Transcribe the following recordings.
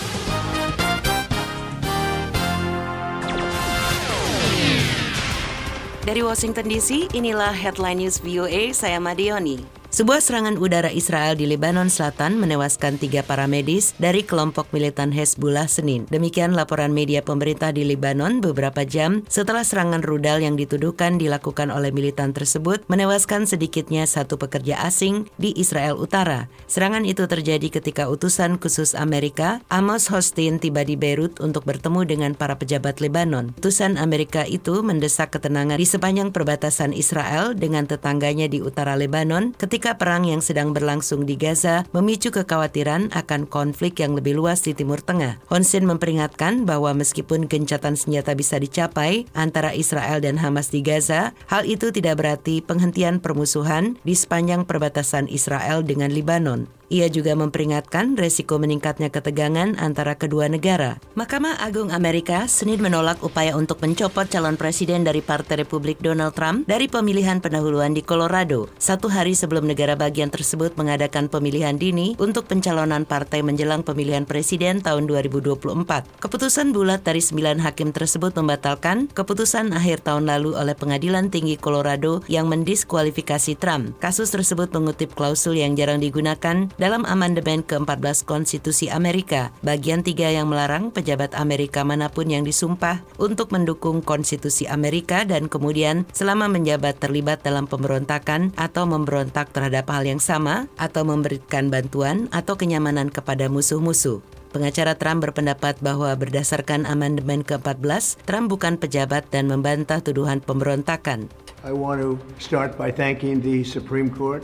Dari Washington DC, inilah Headline News VOA, saya Madioni. Sebuah serangan udara Israel di Lebanon Selatan menewaskan 3 para medis dari kelompok militan Hezbollah Senin. Demikian laporan media pemerintah di Lebanon beberapa jam setelah serangan rudal yang dituduhkan dilakukan oleh militan tersebut menewaskan sedikitnya 1 pekerja asing di Israel Utara. Serangan itu terjadi ketika utusan khusus Amerika, Amos Hochstein, tiba di Beirut untuk bertemu dengan para pejabat Lebanon. Utusan Amerika itu mendesak ketenangan di sepanjang perbatasan Israel dengan tetangganya di utara Lebanon ketika perang yang sedang berlangsung di Gaza memicu kekhawatiran akan konflik yang lebih luas di Timur Tengah. Hochstein memperingatkan bahwa meskipun gencatan senjata bisa dicapai antara Israel dan Hamas di Gaza, hal itu tidak berarti penghentian permusuhan di sepanjang perbatasan Israel dengan Lebanon. Ia juga memperingatkan resiko meningkatnya ketegangan antara kedua negara. Mahkamah Agung Amerika Senin menolak upaya untuk mencopot calon presiden dari Partai Republik Donald Trump dari pemilihan pendahuluan di Colorado, 1 hari sebelum negara bagian tersebut mengadakan pemilihan dini untuk pencalonan partai menjelang pemilihan presiden tahun 2024. Keputusan bulat dari 9 hakim tersebut membatalkan keputusan akhir tahun lalu oleh Pengadilan Tinggi Colorado yang mendiskualifikasi Trump. Kasus tersebut mengutip klausul yang jarang digunakan dalam amandemen ke-14 Konstitusi Amerika, bagian 3 yang melarang pejabat Amerika manapun yang disumpah untuk mendukung Konstitusi Amerika dan kemudian selama menjabat terlibat dalam pemberontakan atau memberontak terhadap hal yang sama atau memberikan bantuan atau kenyamanan kepada musuh-musuh. Pengacara Trump berpendapat bahwa berdasarkan amandemen ke-14, Trump bukan pejabat dan membantah tuduhan pemberontakan. I want to start by thanking the Supreme Court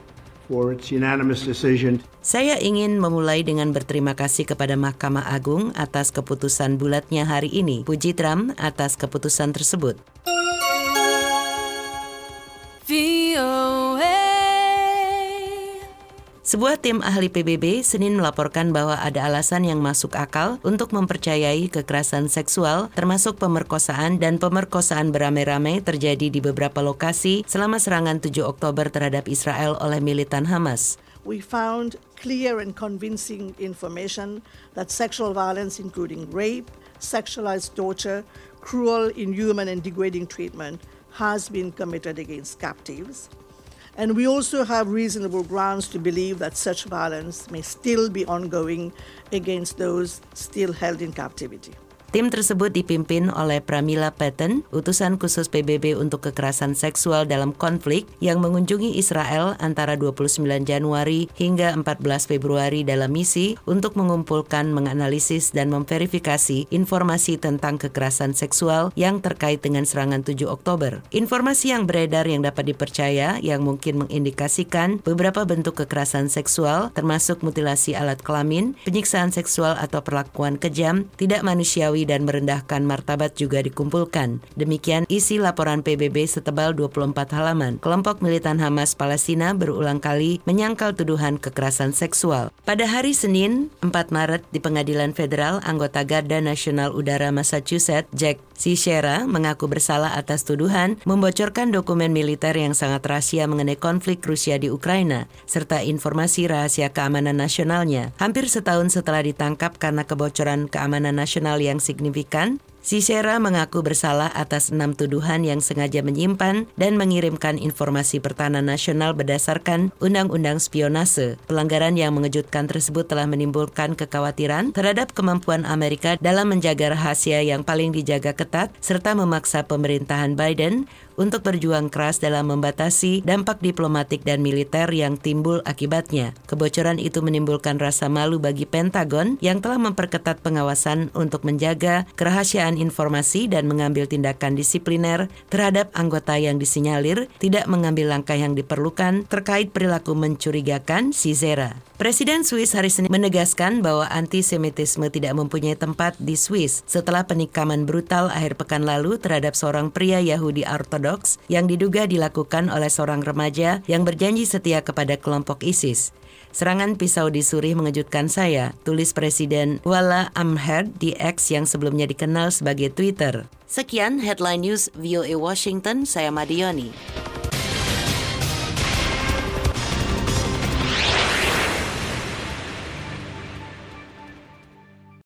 for its unanimous decision. Saya ingin memulai dengan berterima kasih kepada Mahkamah Agung atas keputusan bulatnya hari ini. Puji Trump atas keputusan tersebut. Sebuah tim ahli PBB Senin melaporkan bahwa ada alasan yang masuk akal untuk mempercayai kekerasan seksual termasuk pemerkosaan dan pemerkosaan beramai-ramai terjadi di beberapa lokasi selama serangan 7 Oktober terhadap Israel oleh militan Hamas. We found clear and convincing information that sexual violence including rape, sexualized torture, cruel, inhuman and degrading treatment has been committed against captives. And we also have reasonable grounds to believe that such violence may still be ongoing against those still held in captivity. Tim tersebut dipimpin oleh Pramila Patten, utusan khusus PBB untuk kekerasan seksual dalam konflik yang mengunjungi Israel antara 29 Januari hingga 14 Februari dalam misi untuk mengumpulkan, menganalisis, dan memverifikasi informasi tentang kekerasan seksual yang terkait dengan serangan 7 Oktober. Informasi yang beredar yang dapat dipercaya yang mungkin mengindikasikan beberapa bentuk kekerasan seksual termasuk mutilasi alat kelamin, penyiksaan seksual atau perlakuan kejam, tidak manusiawi dan merendahkan martabat juga dikumpulkan. Demikian isi laporan PBB setebal 24 halaman. Kelompok militan Hamas Palestina berulang kali menyangkal tuduhan kekerasan seksual. Pada hari Senin, 4 Maret di Pengadilan Federal, anggota Garda Nasional Udara Massachusetts, Jack Teixeira, mengaku bersalah atas tuduhan membocorkan dokumen militer yang sangat rahasia mengenai konflik Rusia di Ukraina, serta informasi rahasia keamanan nasionalnya. Hampir setahun setelah ditangkap karena kebocoran keamanan nasional yang signifikan, Teixeira mengaku bersalah atas 6 tuduhan yang sengaja menyimpan dan mengirimkan informasi pertahanan nasional berdasarkan Undang-Undang Spionase. Pelanggaran yang mengejutkan tersebut telah menimbulkan kekhawatiran terhadap kemampuan Amerika dalam menjaga rahasia yang paling dijaga ketat serta memaksa pemerintahan Biden untuk berjuang keras dalam membatasi dampak diplomatik dan militer yang timbul akibatnya. Kebocoran itu menimbulkan rasa malu bagi Pentagon yang telah memperketat pengawasan untuk menjaga kerahasiaan informasi dan mengambil tindakan disipliner terhadap anggota yang disinyalir tidak mengambil langkah yang diperlukan terkait perilaku mencurigakan Teixeira. Presiden Swiss hari Senin menegaskan bahwa antisemitisme tidak mempunyai tempat di Swiss setelah penikaman brutal akhir pekan lalu terhadap seorang pria Yahudi Ortodoks yang diduga dilakukan oleh seorang remaja yang berjanji setia kepada kelompok ISIS. Serangan pisau di Zurich mengejutkan saya, tulis Presiden Walla Amherd di X yang sebelumnya dikenal sebagai Twitter. Sekian Headline News VOA Washington, saya Madioni.